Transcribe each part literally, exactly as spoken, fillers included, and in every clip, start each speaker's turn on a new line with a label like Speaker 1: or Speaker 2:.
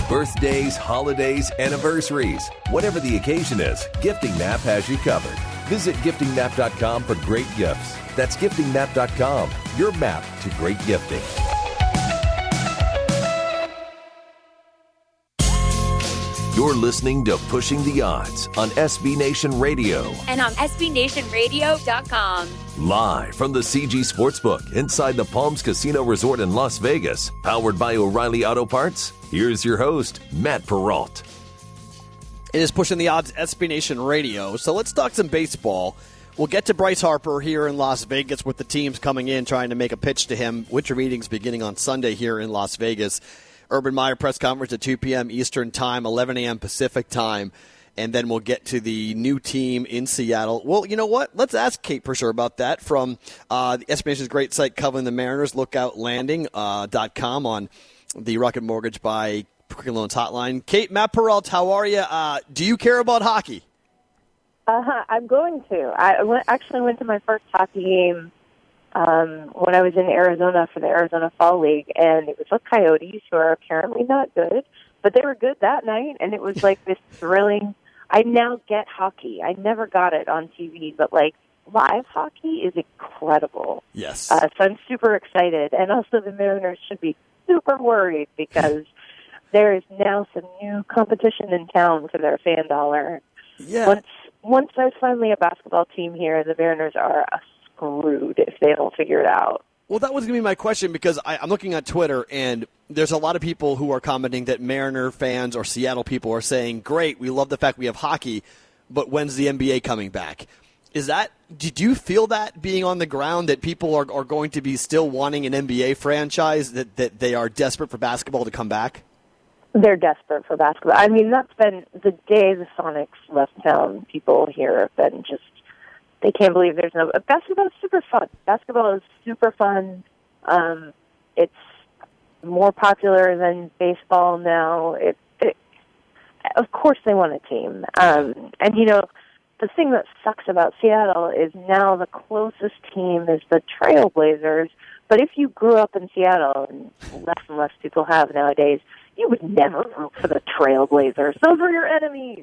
Speaker 1: Birthdays, holidays, anniversaries. Whatever the occasion is, Gifting Map has you covered. Visit gifting map dot com for great gifts. That's gifting map dot com, your map to great gifting. You're listening to Pushing the Odds on S B Nation Radio.
Speaker 2: And on S B nation radio dot com.
Speaker 1: Live from the C G Sportsbook inside the Palms Casino Resort in Las Vegas. Powered by O'Reilly Auto Parts. Here's your host, Matt Perrault.
Speaker 3: It is Pushing the Odds, S B Nation Radio. So let's talk some baseball. We'll get to Bryce Harper here in Las Vegas with the teams coming in trying to make a pitch to him. Winter meetings beginning on Sunday here in Las Vegas. Urban Meyer press conference at two p.m. Eastern Time, eleven a.m. Pacific Time, and then we'll get to the new team in Seattle. Well, you know what? Let's ask Kate Purser about that from uh, the S B Nation's great site covering the Mariners, lookout landing dot com uh, on the Rocket Mortgage by Quicken Loans hotline. Kate, Matt Perrault, how are you? Uh, do you care about hockey?
Speaker 4: Uh-huh, I'm going to. I went, actually went to my first hockey game Um, when I was in Arizona for the Arizona Fall League, and it was with Coyotes, who are apparently not good, but they were good that night, and it was like this thrilling. I now get hockey. I never got it on T V, but like live hockey is incredible.
Speaker 3: Yes.
Speaker 4: Uh, so I'm super excited, and also the Mariners should be super worried because there is now some new competition in town for their fan dollar.
Speaker 3: Yeah.
Speaker 4: Once once there's finally a basketball team here, the Mariners are a screwed if they don't figure it out.
Speaker 3: Well, that was going to be my question because I, I'm looking at Twitter, and there's a lot of people who are commenting that Mariner fans or Seattle people are saying, great, we love the fact we have hockey, but when's the N B A coming back? Is that, did you feel that being on the ground, that people are, are going to be still wanting an N B A franchise, that, that they are desperate for basketball to come back?
Speaker 4: They're desperate for basketball. I mean, that's been the day the Sonics left town. People here have been just, they can't believe there's no... Basketball is super fun. Basketball is super fun. Um, it's more popular than baseball now. It, it, of course they want a team. Um, and, you know, the thing that sucks about Seattle is now the closest team is the Trailblazers. But if you grew up in Seattle, and less and less people have nowadays, you would never root for the Trailblazers. Those are your enemies.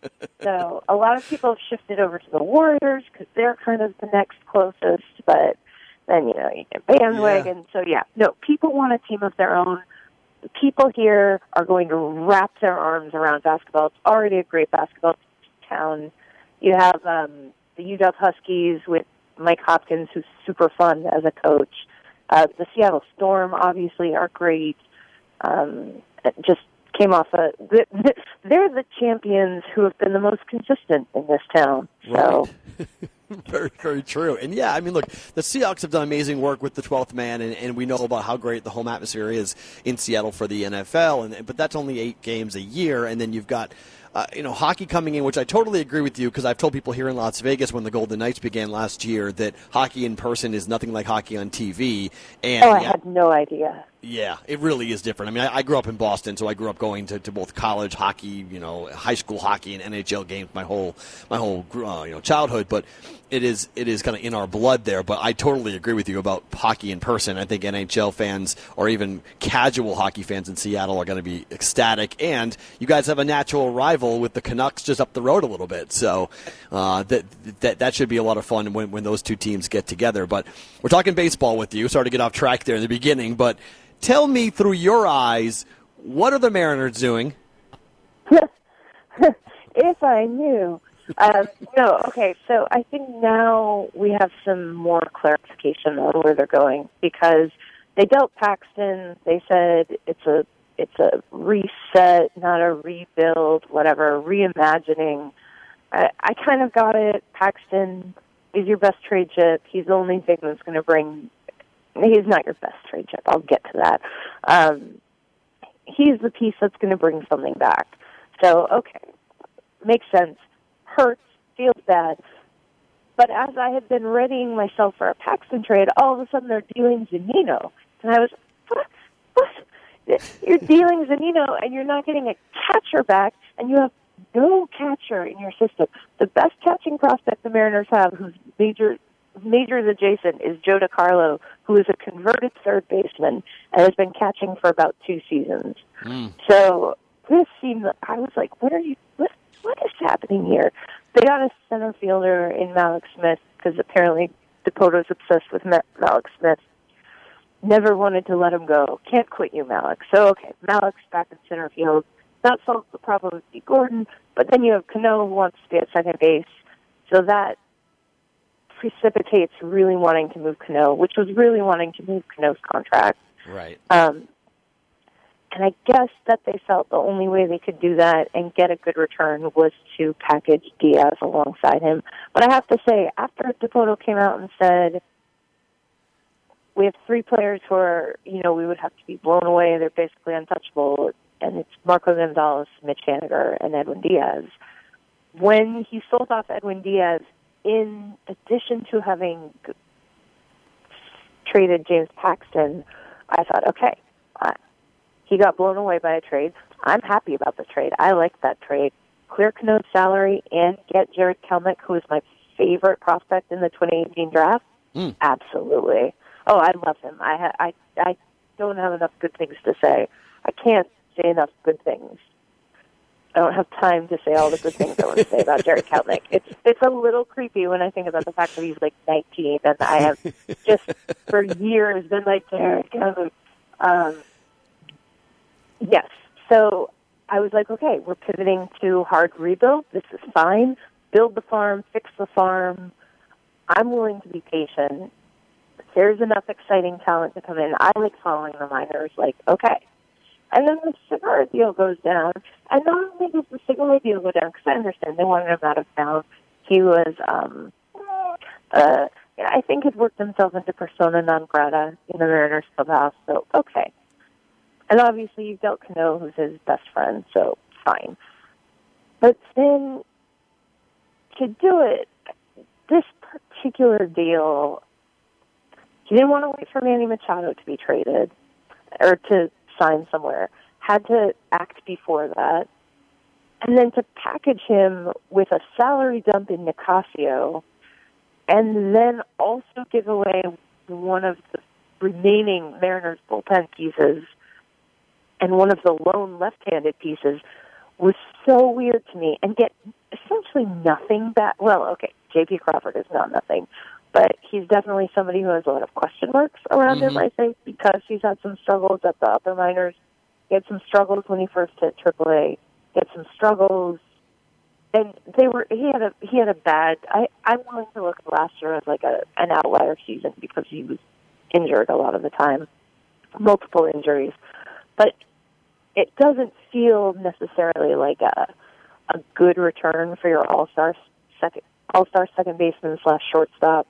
Speaker 4: So a lot of people have shifted over to the Warriors because they're kind of the next closest. But then, you know, you get bandwagon. Yeah. So, yeah, no, people want a team of their own. People here are going to wrap their arms around basketball. It's already a great basketball town. You have um, the U W Huskies with Mike Hopkins, who's super fun as a coach. Uh, the Seattle Storm, obviously, are great. Um, just came off a... They're the champions who have been the most consistent in this town. So...
Speaker 3: Right. Very, very true. And, yeah, I mean, look, the Seahawks have done amazing work with the twelfth man, and, and we know about how great the home atmosphere is in Seattle for the N F L, and but that's only eight games a year, and then you've got... Uh, you know, hockey coming in, which I totally agree with you because I've told people here in Las Vegas when the Golden Knights began last year that hockey in person is nothing like hockey on T V. And,
Speaker 4: oh, I
Speaker 3: yeah,
Speaker 4: had no idea.
Speaker 3: Yeah, it really is different. I mean, I, I grew up in Boston, so I grew up going to, to both college hockey, you know, high school hockey, and N H L games my whole my whole uh, you know childhood. But it is it is kind of in our blood there. But I totally agree with you about hockey in person. I think N H L fans or even casual hockey fans in Seattle are going to be ecstatic. And you guys have a natural rival with the Canucks just up the road a little bit, so uh, that that that should be a lot of fun when when those two teams get together. But we're talking baseball with you. Sorry to get off track there in the beginning, but. Tell me through your eyes, what are the Mariners doing?
Speaker 4: If I knew. Um, no, okay, so I think now we have some more clarification on where they're going because they dealt Paxton. They said it's a it's a reset, not a rebuild, whatever, reimagining. I, I kind of got it. Paxton is your best trade chip. He's the only thing that's going to bring... He's not your best trade chip. I'll get to that. Um, he's the piece that's going to bring something back. So, okay, makes sense. Hurts, feels bad. But as I had been readying myself for a Paxton trade, all of a sudden they're dealing Zunino. And I was, what? What? You're dealing Zunino, and you're not getting a catcher back, and you have no catcher in your system. The best catching prospect the Mariners have, who's major... Majors adjacent is Joe DiCarlo, who is a converted third baseman and has been catching for about two seasons. Mm. So this seemed, I was like, what are you, what, what is happening here? They got a center fielder in Mallex Smith, because apparently Dipoto's obsessed with Ma- Mallex Smith. Never wanted to let him go. Can't quit you, Mallex. So, okay, Mallex back in center field. That solves the problem with D. Gordon, but then you have Cano who wants to be at second base. So that precipitates really wanting to move Cano, which was really wanting to move Cano's contract.
Speaker 3: Right.
Speaker 4: Um, and I guess that they felt the only way they could do that and get a good return was to package Diaz alongside him. But I have to say, after Dipoto came out and said, we have three players who are, you know, we would have to be blown away. They're basically untouchable. And it's Marco Gonzalez, Mitch Haniger, and Edwin Diaz. When he sold off Edwin Diaz, in addition to having traded James Paxton, I thought, okay, uh, he got blown away by a trade. I'm happy about the trade. I like that trade. Clear Cano's salary and get Jared Kelnick, who is my favorite prospect in the twenty eighteen draft.
Speaker 3: Mm.
Speaker 4: Absolutely. Oh, I love him. I, ha- I I don't have enough good things to say. I can't say enough good things. I don't have time to say all the good things I want to say about Jared Kelnick. It's it's a little creepy when I think about the fact that he's like nineteen, and I have just for years been like Jared Kelnick. Um, yes. So I was like, okay, we're pivoting to hard rebuild. This is fine. Build the farm, fix the farm. I'm willing to be patient. There's enough exciting talent to come in. I like following the minors. Like, okay. And then the Segura deal goes down. And not only does the Segura deal go down, because I understand they wanted him out of town. He was, um, uh, I think had worked himself into persona non grata in the Mariners clubhouse. So, okay. And obviously you've got Cano, who's his best friend, so fine. But then to do it, this particular deal, he didn't want to wait for Manny Machado to be traded or to sign somewhere. Had to act before that. And then to package him with a salary dump in Nicasio and then also give away one of the remaining Mariners bullpen pieces and one of the lone left-handed pieces was so weird to me, and get essentially nothing back. Well, okay, J P Crawford is not nothing, but he's definitely somebody who has a lot of question marks around mm-hmm. him, I think, because he's had some struggles at the upper minors. He had some struggles when he first hit triple A. He had some struggles, and they were. He had a he had a bad. I I'm willing to look at last year as like a an outlier season because he was injured a lot of the time, multiple injuries, but it doesn't feel necessarily like a a good return for your all-star second all-star second baseman slash shortstop,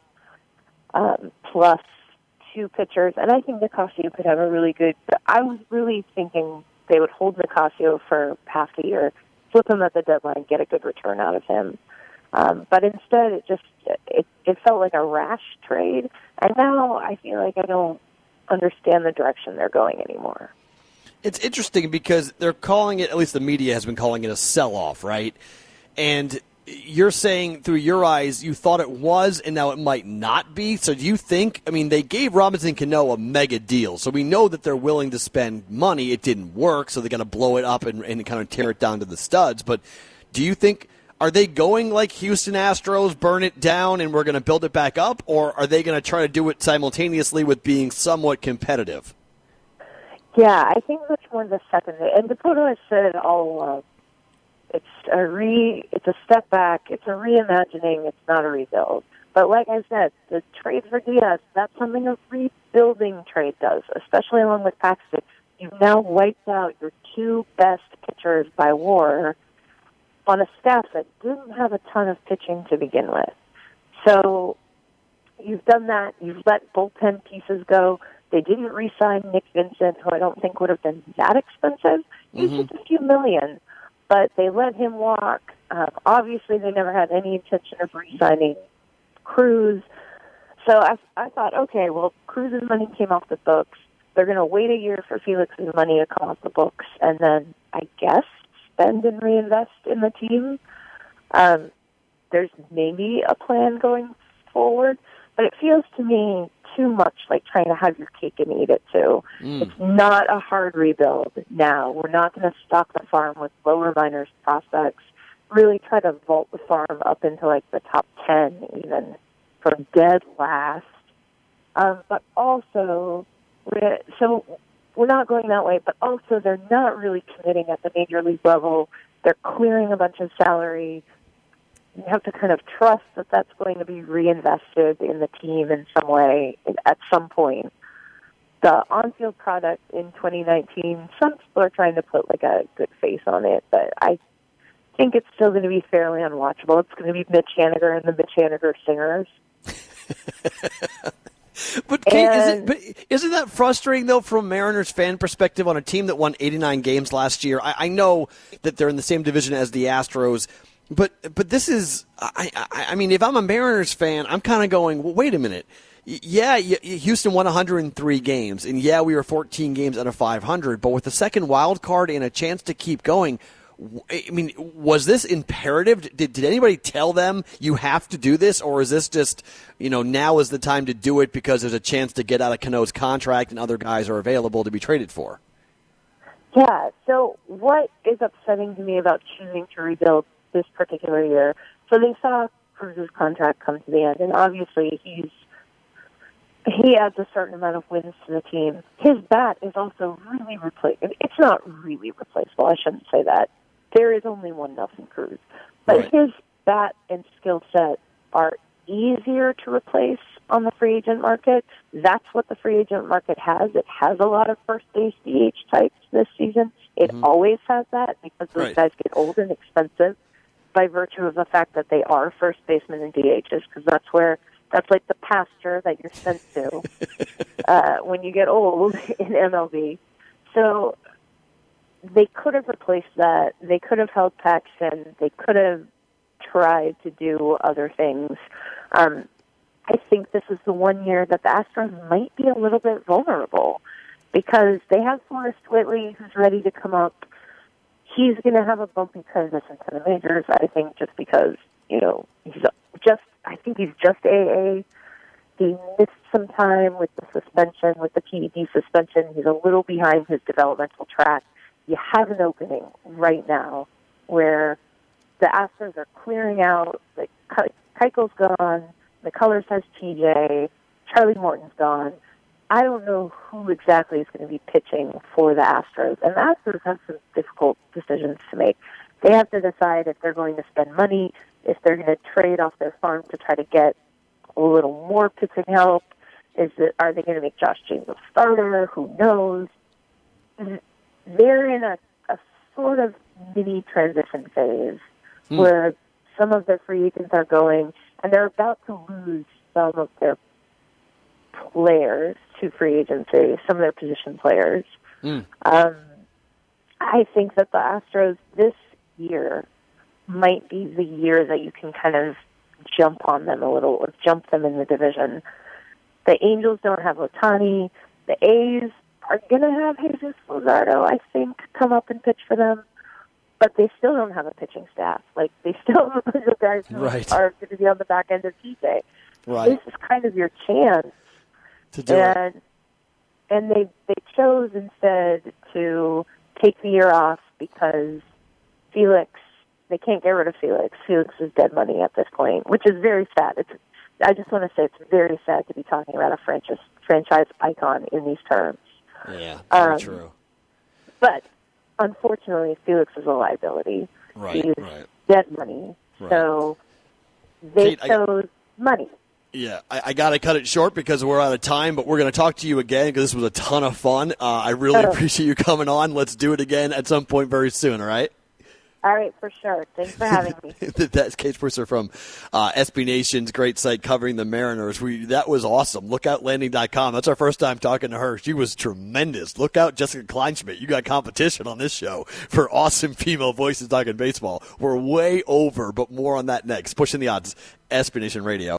Speaker 4: um, plus two pitchers. And I think Nicasio could have a really good. I was really thinking they would hold Nicasio for half a year, flip him at the deadline, get a good return out of him. Um, but instead, it just it it felt like a rash trade. And now I feel like I don't understand the direction they're going anymore.
Speaker 3: It's interesting because they're calling it, at least the media has been calling it a sell-off, right? And you're saying through your eyes you thought it was and now it might not be. So do you think, I mean, they gave Robinson Cano a mega deal, so we know that they're willing to spend money. It didn't work, so they're going to blow it up and, and kind of tear it down to the studs. But do you think, are they going like Houston Astros, burn it down and we're going to build it back up? Or are they going to try to do it simultaneously with being somewhat competitive?
Speaker 4: Yeah, I think much more the second. And Dipoto has said all along, it's a re, it's a step back, it's a reimagining, it's not a rebuild. But like I said, the trade for Diaz, that's something a rebuilding trade does, especially along with Paxton. You've now wiped out your two best pitchers by WAR on a staff that didn't have a ton of pitching to begin with. So you've done that. You've let bullpen pieces go. They didn't re-sign Nick Vincent, who I don't think would have been that expensive. He's mm-hmm. just a few million, but they let him walk. Uh, obviously, they never had any intention of re-signing Cruz. So I, I thought, okay, well, Cruz's money came off the books. They're going to wait a year for Felix's money to come off the books, and then, I guess, spend and reinvest in the team. Um, there's maybe a plan going forward. but it feels to me too much like trying to have your cake and eat it too. Mm. It's not a hard rebuild now. We're not going to stock the farm with lower minors prospects. Really try to vault the farm up into like the top ten, even from dead last. Um, but also, we're, so we're not going that way. But also, they're not really committing at the major league level. They're clearing a bunch of salary. You have to kind of trust that that's going to be reinvested in the team in some way at some point. The on-field product in twenty nineteen, some people are trying to put like a good face on it, but I think it's still going to be fairly unwatchable. It's going to be Mitch Haniger and the Mitch Haniger Singers.
Speaker 3: But, Kate, is it, but isn't that frustrating, though, from a Mariners fan perspective on a team that won eighty-nine games last year? I, I know that they're in the same division as the Astros, but but this is, I, I, I mean, if I'm a Mariners fan, I'm kind of going, well, wait a minute. Yeah, Houston won one hundred three games, and yeah, we were fourteen games out of five hundred, but with the second wild card and a chance to keep going, I mean, was this imperative? Did, did anybody tell them you have to do this, or is this just, you know, now is the time to do it because there's a chance to get out of Cano's contract and other guys are available to be traded for?
Speaker 4: Yeah, so what is upsetting to me about choosing to rebuild this particular year? So they saw Cruz's contract come to the end, and obviously he's he adds a certain amount of wins to the team. His bat is also really replaceable. It's not really replaceable. I shouldn't say that. There is only one Nelson Cruz. But right. His bat and skill set are easier to replace on the free agent market. That's what the free agent market has. It has a lot of first base D H types this season. It mm-hmm. always has that because those right. guys get old and expensive by virtue of the fact that they are first basemen and D Hs, because that's where That's like the pasture that you're sent to uh, when you get old in M L B. So they could have replaced that. They could have held Paxton. They could have tried to do other things. Um, I think this is the one year that the Astros might be a little bit vulnerable because they have Forrest Whitley, who's ready to come up. He's going to have a bumpy transition to the majors, I think, just because, you know, he's just I think he's just A A. He missed some time with the suspension, with the P E D suspension. He's a little behind his developmental track. You have an opening right now where the Astros are clearing out. The Keuchel's gone. McCullers has T J. Charlie Morton's gone. I don't know who exactly is going to be pitching for the Astros. And the Astros have some difficult decisions to make. They have to decide if they're going to spend money, if they're going to trade off their farm to try to get a little more pitching help. Is it, are they going to make Josh James a starter? Who knows? They're in a, a sort of mini transition phase hmm. where some of their free agents are going, and they're about to lose some of their players to free agency, some of their position players. Hmm. Um, I think that the Astros this year might be the year that you can kind of jump on them a little or jump them in the division. The Angels don't have Ohtani. The A's are going to have Jesus Luzardo, I think, come up and pitch for them. But they still don't have a pitching staff. Like, they still have a bunch of guys who
Speaker 3: right.
Speaker 4: are going to be on the back end of T J.
Speaker 3: Right.
Speaker 4: This is kind of your chance.
Speaker 3: To do
Speaker 4: and,
Speaker 3: it.
Speaker 4: And they, they chose instead to take the year off because Felix, they can't get rid of Felix. Felix is dead money at this point, which is very sad. It's, I just want to say it's very sad to be talking about a franchise, franchise icon in these terms.
Speaker 3: Yeah, very um, true.
Speaker 4: But unfortunately, Felix is a liability.
Speaker 3: Right,
Speaker 4: He's
Speaker 3: right.
Speaker 4: dead money. Right. So they Kate, chose I, money.
Speaker 3: Yeah, I, I got to cut it short because we're out of time, but we're going to talk to you again because this was a ton of fun. Uh, I really oh. appreciate you coming on. Let's do it again at some point very soon, all right?
Speaker 4: All right, for sure. Thanks for having me.
Speaker 3: That's Kate Sprucer from uh, S B Nation's great site covering the Mariners. We That was awesome. Lookout Landing dot com. That's our first time talking to her. She was tremendous. Look out, Jessica Kleinschmidt. You got competition on this show for awesome female voices talking baseball. We're way over, but more on that next. Pushing the odds. S B Nation Radio.